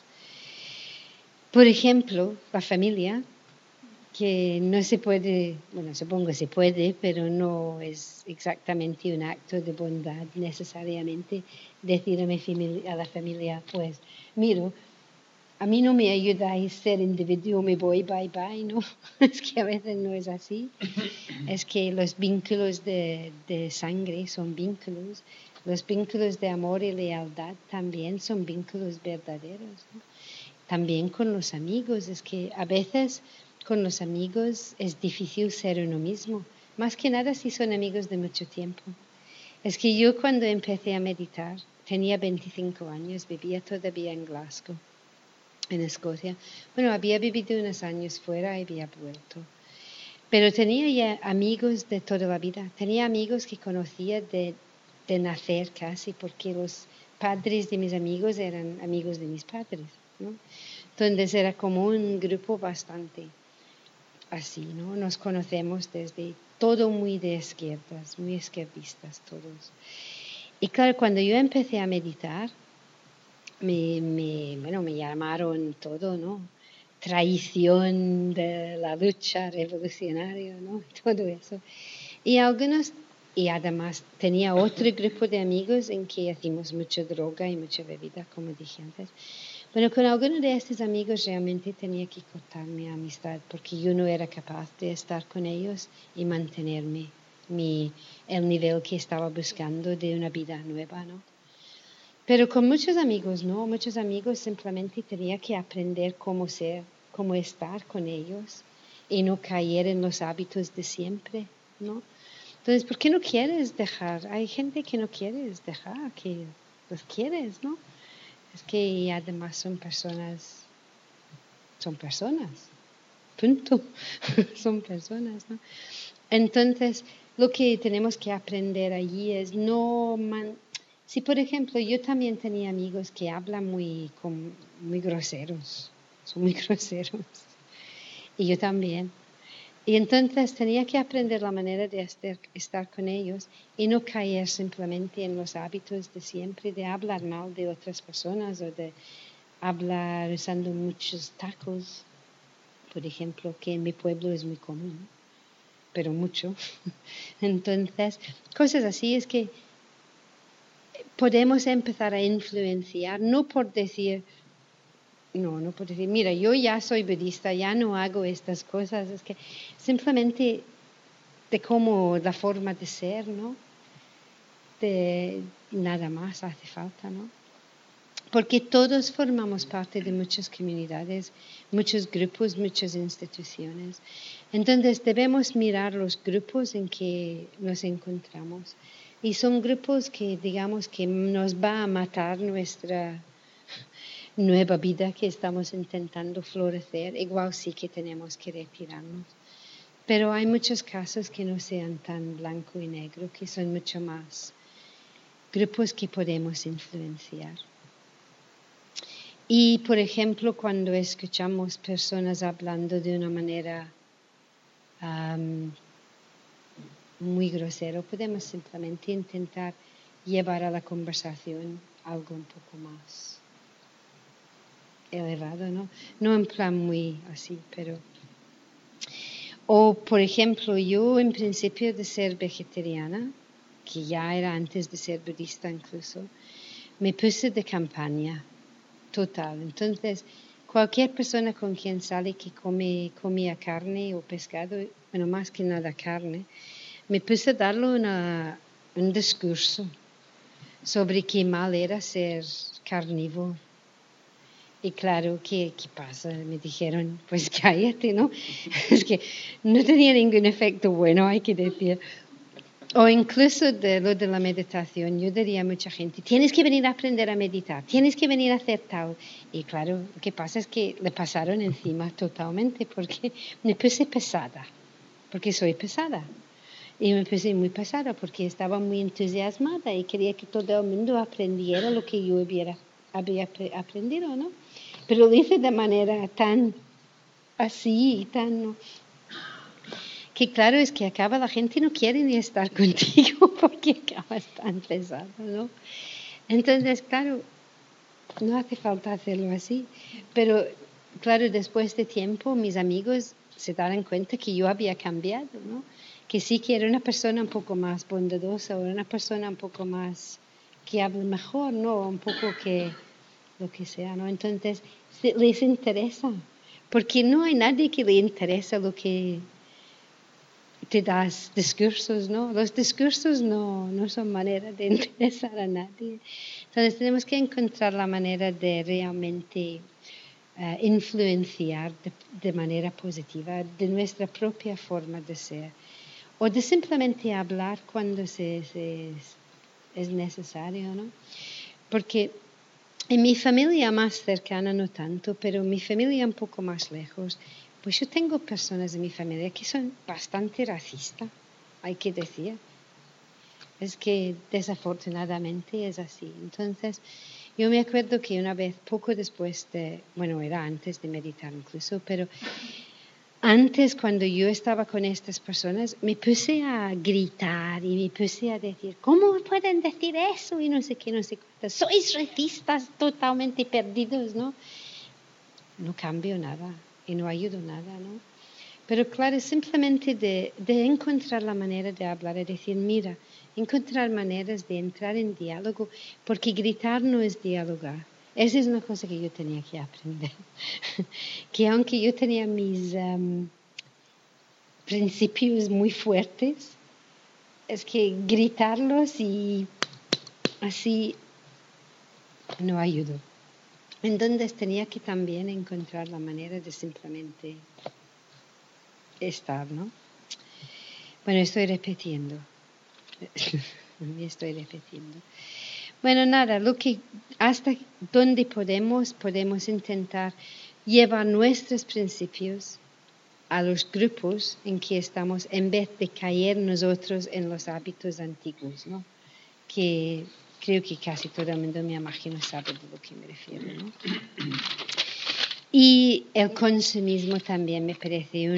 Speaker 1: Por ejemplo, la familia, que no se puede, bueno, supongo se puede, pero no es exactamente un acto de bondad necesariamente decir a la familia, pues, mira, a mí no me ayudáis a ser individuo, me voy, bye, bye, ¿no? Es que a veces no es así. Es que los vínculos de sangre son vínculos. Los vínculos de amor y lealtad también son vínculos verdaderos, ¿no? También con los amigos. Es que a veces con los amigos es difícil ser uno mismo. Más que nada si son amigos de mucho tiempo. Es que yo cuando empecé a meditar, tenía 25 años, vivía todavía en Glasgow, en Escocia. Bueno, había vivido unos años fuera y había vuelto. Pero tenía ya amigos de toda la vida. Tenía amigos que conocía de nacer casi, porque los padres de mis amigos eran amigos de mis padres, ¿no? Entonces era como un grupo bastante así, ¿no? Nos conocemos desde todo muy de izquierdas, muy izquierdistas todos. Y claro, cuando yo empecé a meditar, me llamaron todo, ¿no? Traición de la lucha revolucionaria, ¿no? Todo eso. Y además tenía otro grupo de amigos en que hacíamos mucha droga y mucha bebida, como dije antes. Bueno, con algunos de estos amigos realmente tenía que cortar mi amistad porque yo no era capaz de estar con ellos y mantenerme el nivel que estaba buscando de una vida nueva, ¿no? Pero con muchos amigos, ¿no? Muchos amigos simplemente tenía que aprender cómo ser, cómo estar con ellos y no caer en los hábitos de siempre, ¿no? Entonces, ¿por qué no quieres dejar? Hay gente que no quieres dejar, que los quieres, ¿no? Es que además son personas, punto, son personas, ¿no? Entonces, lo que tenemos que aprender allí es si por ejemplo yo también tenía amigos que hablan muy groseros, son muy groseros, y yo también. Y entonces tenía que aprender la manera de estar con ellos y no caer simplemente en los hábitos de siempre, de hablar mal de otras personas o de hablar usando muchos tacos, por ejemplo, que en mi pueblo es muy común, pero mucho. Entonces, cosas así es que podemos empezar a influenciar, no por decir, mira, yo ya soy budista, ya no hago estas cosas, es que simplemente de cómo la forma de ser, ¿no? De nada más hace falta, ¿no? Porque todos formamos parte de muchas comunidades, muchos grupos, muchas instituciones. Entonces debemos mirar los grupos en que nos encontramos. Y son grupos que, digamos, que nos va a matar nuestra nueva vida que estamos intentando florecer. Igual sí que tenemos que retirarnos. Pero hay muchos casos que no sean tan blanco y negro, que son mucho más grupos que podemos influenciar. Y, por ejemplo, cuando escuchamos personas hablando de una manera muy grosera, podemos simplemente intentar llevar a la conversación algo un poco más elevado, ¿no? No en plan muy así, pero... O, por ejemplo, yo en principio de ser vegetariana, que ya era antes de ser budista incluso, me puse de campaña total. Entonces, cualquier persona con quien sale que comía carne o pescado, bueno, más que nada carne, me puse a darle un discurso sobre qué mal era ser carnívoro. Y claro, ¿qué pasa? Me dijeron, pues cállate, ¿no? Es que no tenía ningún efecto bueno, hay que decir. O incluso de lo de la meditación, yo diría a mucha gente, tienes que venir a aprender a meditar, tienes que venir a hacer tal. Y claro, lo que pasa es que le pasaron encima totalmente porque me puse pesada, porque soy pesada. Y me puse muy pesada porque estaba muy entusiasmada y quería que todo el mundo aprendiera lo que yo había aprendido, ¿no? Pero lo hice de manera tan así y tan... Que claro, es que acaba la gente no quiere ni estar contigo porque acabas tan pesado, ¿no? Entonces, claro, no hace falta hacerlo así. Pero, claro, después de tiempo, mis amigos se darán cuenta que yo había cambiado, ¿no? Que sí que era una persona un poco más bondadosa o una persona un poco más que hable mejor, ¿no? Un poco que lo que sea, ¿no? Entonces, les interesa. Porque no hay nadie que le interesa lo que te das discursos, ¿no? Los discursos no son manera de interesar a nadie. Entonces tenemos que encontrar la manera de realmente influenciar de manera positiva de nuestra propia forma de ser. O de simplemente hablar cuando es necesario, ¿no? Porque en mi familia más cercana no tanto, pero en mi familia un poco más lejos, pues yo tengo personas de mi familia que son bastante racistas, hay que decir. Es que desafortunadamente es así. Entonces, yo me acuerdo que una vez, poco después era antes de meditar incluso, pero antes cuando yo estaba con estas personas, me puse a gritar y me puse a decir, ¿cómo pueden decir eso? Y no sé qué, no sé cuántas. Sois racistas totalmente perdidos, ¿no? No cambio nada y no ayudo nada, ¿no? Pero claro, simplemente de encontrar la manera de hablar, es decir, mira, encontrar maneras de entrar en diálogo, porque gritar no es dialogar. Esa es una cosa que yo tenía que aprender. Que aunque yo tenía mis principios muy fuertes, es que gritarlos y así no ayudó. Entonces tenía que también encontrar la manera de simplemente estar, ¿no? Bueno, estoy repitiendo. Me estoy repitiendo. Bueno, nada, hasta donde podemos intentar llevar nuestros principios a los grupos en que estamos en vez de caer nosotros en los hábitos antiguos, ¿no? Que creo que casi todo el mundo, me imagino, sabe de lo que me refiero, ¿no? Y el consumismo también me parece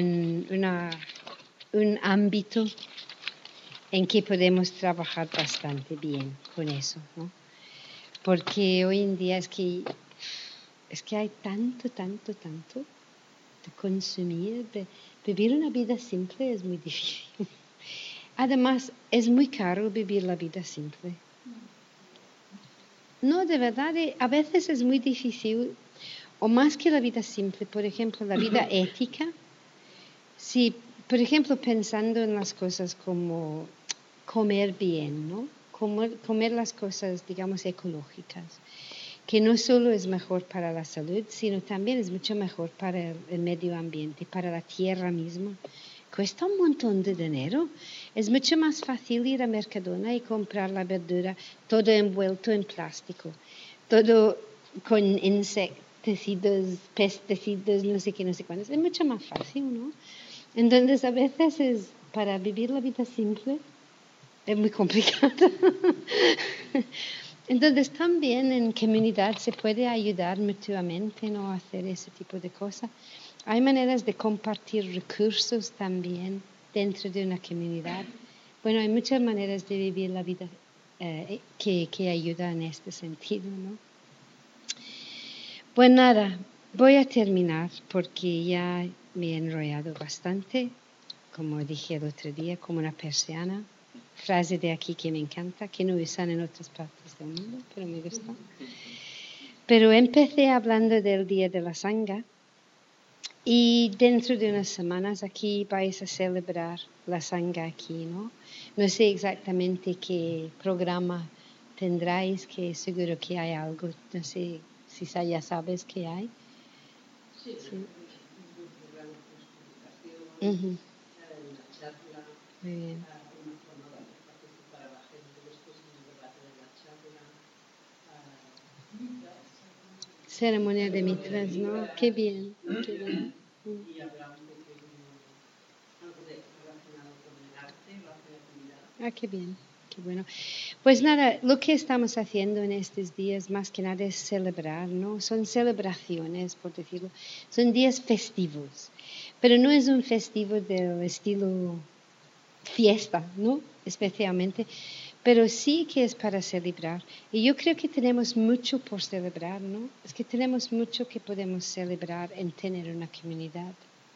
Speaker 1: un ámbito en que podemos trabajar bastante bien con eso, ¿no? Porque hoy en día es que hay tanto de consumir, de vivir una vida simple es muy difícil. Además, es muy caro vivir la vida simple. No, de verdad, a veces es muy difícil, o más que la vida simple, por ejemplo, la vida ética. Si, por ejemplo, pensando en las cosas como comer bien, ¿no? Comer las cosas, digamos, ecológicas, que no solo es mejor para la salud, sino también es mucho mejor para el medio ambiente, para la tierra misma. Cuesta un montón de dinero. Es mucho más fácil ir a Mercadona y comprar la verdura todo envuelto en plástico, todo con insecticidas, pesticidas, no sé qué, no sé cuántos. Es mucho más fácil, ¿no? Entonces, a veces para vivir la vida simple es muy complicado. Entonces, también en comunidad se puede ayudar mutuamente, ¿no? A hacer ese tipo de cosas. Hay maneras de compartir recursos también dentro de una comunidad. Bueno, hay muchas maneras de vivir la vida que ayudan en este sentido, ¿no? Pues nada, voy a terminar porque ya me he enrollado bastante, como dije el otro día, como una persiana. Frase de aquí que me encanta, que no usan en otras partes del mundo, pero me gusta. Pero empecé hablando del Día de la Sangha y dentro de unas semanas aquí vais a celebrar la Sangha aquí, ¿no? No sé exactamente qué programa tendráis, que seguro que hay algo, no sé si ya sabes qué hay.
Speaker 3: Sí,
Speaker 1: Sí.
Speaker 3: un programa de explicación, una charla,
Speaker 1: Muy bien.
Speaker 3: una forma de participar a la gente después en el debate de la charla,
Speaker 1: Ceremonia de mitras, ¿no? Qué bien, qué bien.
Speaker 3: y habrá un pequeño, algo relacionado con el arte, la creatividad.
Speaker 1: Ah, qué bien, qué bueno. Pues nada, lo que estamos haciendo en estos días más que nada es celebrar, ¿no? Son celebraciones, por decirlo. Son días festivos, pero no es un festivo del estilo fiesta, ¿no? Especialmente, pero sí que es para celebrar. Y yo creo que tenemos mucho por celebrar, ¿no? Es que tenemos mucho que podemos celebrar en tener una comunidad.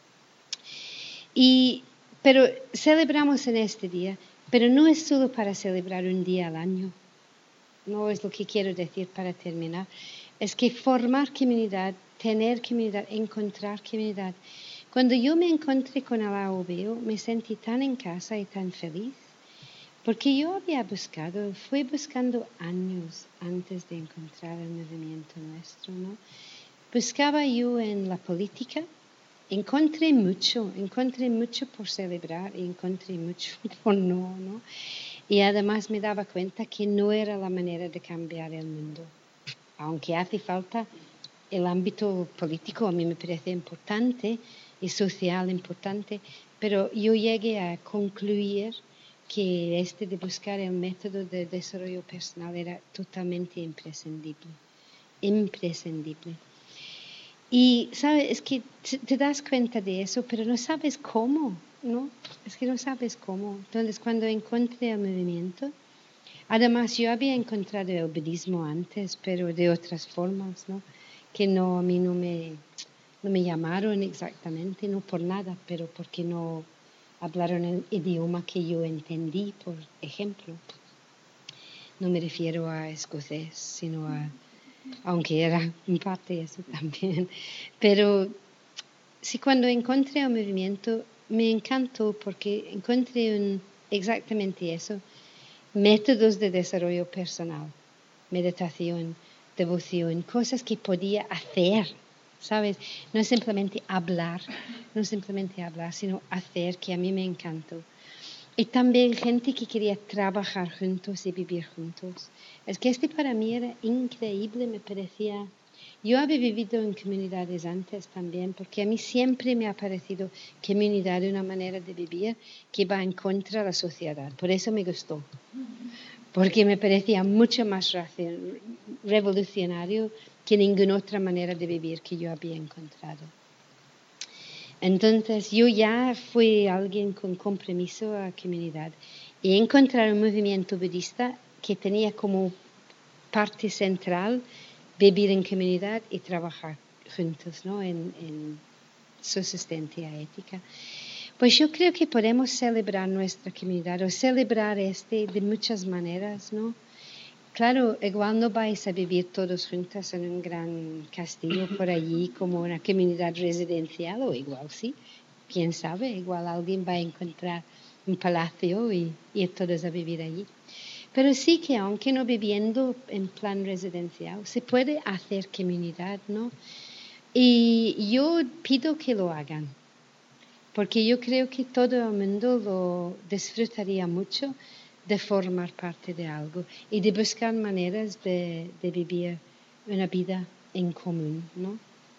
Speaker 1: Pero celebramos en este día, pero no es solo para celebrar un día al año. No es lo que quiero decir para terminar. Es que formar comunidad, tener comunidad, encontrar comunidad. Cuando yo me encontré con el AOBO, me sentí tan en casa y tan feliz, porque yo fui buscando años antes de encontrar el movimiento nuestro, ¿no? Buscaba yo en la política. Encontré mucho por celebrar y encontré mucho por no. Y además me daba cuenta que no era la manera de cambiar el mundo. Aunque hace falta el ámbito político, a mí me parece importante y social importante, pero yo llegué a concluir que de buscar el método de desarrollo personal era totalmente imprescindible. Y, ¿sabes? Es que te das cuenta de eso, pero no sabes cómo, ¿no? Es que no sabes cómo. Entonces, cuando encontré el movimiento, además yo había encontrado el budismo antes, pero de otras formas, ¿no? Que a mí no me llamaron exactamente, no por nada, pero porque no hablaron el idioma que yo entendí, por ejemplo. No me refiero a escocés, sino a aunque era en parte eso también. Pero sí, cuando encontré un movimiento, me encantó porque encontré exactamente eso, métodos de desarrollo personal, meditación, devoción, cosas que podía hacer, ¿sabes? No simplemente hablar, sino hacer, que a mí me encantó. Y también gente que quería trabajar juntos y vivir juntos. Es que para mí era increíble, me parecía. Yo había vivido en comunidades antes también, porque a mí siempre me ha parecido comunidad una manera de vivir que va en contra de la sociedad. Por eso me gustó, porque me parecía mucho más revolucionario que ninguna otra manera de vivir que yo había encontrado. Entonces yo ya fui alguien con compromiso a comunidad y encontrar un movimiento budista que tenía como parte central vivir en comunidad y trabajar juntos, ¿no? en subsistencia ética. Pues yo creo que podemos celebrar nuestra comunidad o celebrar de muchas maneras, ¿no? Claro, igual no vais a vivir todos juntos en un gran castillo por allí como una comunidad residencial, o igual sí, quién sabe, igual alguien va a encontrar un palacio y ir todos a vivir allí. Pero sí que aunque no viviendo en plan residencial, se puede hacer comunidad, ¿no? Y yo pido que lo hagan, porque yo creo que todo el mundo lo disfrutaría mucho de formar parte de algo y de buscar maneras de vivir una vida en común, ¿no?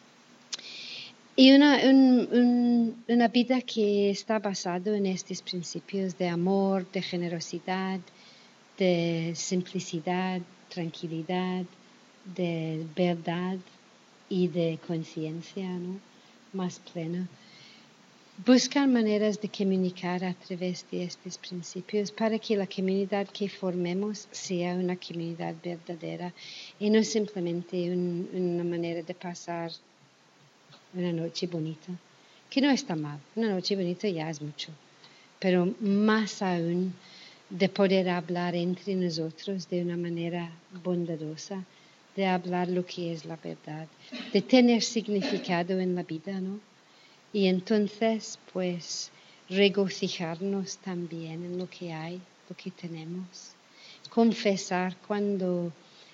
Speaker 1: Y una vida que está basada en estos principios de amor, de generosidad, de simplicidad, tranquilidad, de verdad y de conciencia, ¿no? Más plena. Buscar maneras de comunicar a través de estos principios para que la comunidad que formemos sea una comunidad verdadera y no simplemente una manera de pasar una noche bonita, que no está mal, una noche bonita ya es mucho, pero más aún de poder hablar entre nosotros de una manera bondadosa, de hablar lo que es la verdad, de tener significado en la vida, ¿no? Y entonces, pues, regocijarnos también en lo que hay, lo que tenemos. Confesar cuando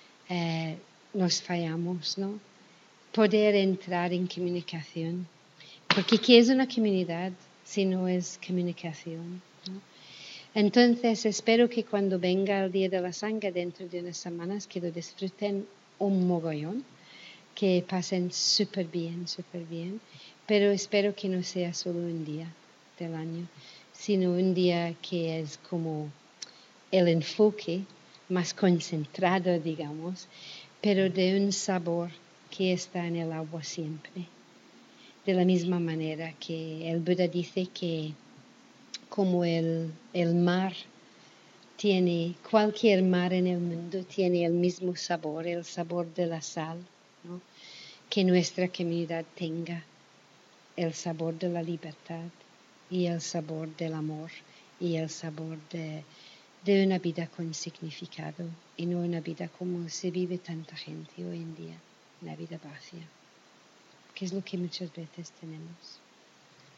Speaker 1: nos fallamos, ¿no? Poder entrar en comunicación. Porque ¿qué es una comunidad si no es comunicación, ¿no? Entonces, espero que cuando venga el Día de la Sangha dentro de unas semanas, que lo disfruten un mogollón, que pasen súper bien, pero espero que no sea solo un día del año, sino un día que es como el enfoque más concentrado, digamos, pero de un sabor que está en el agua siempre. De la misma manera que el Buda dice que como el mar tiene, cualquier mar en el mundo tiene el mismo sabor, el sabor de la sal, ¿no? Que nuestra comunidad tenga el sabor de la libertad y el sabor del amor y el sabor de una vida con significado y no una vida como se vive tanta gente hoy en día, una vida vacía, que es lo que muchas veces tenemos.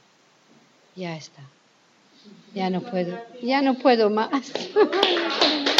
Speaker 1: Ya está. Ya no puedo más.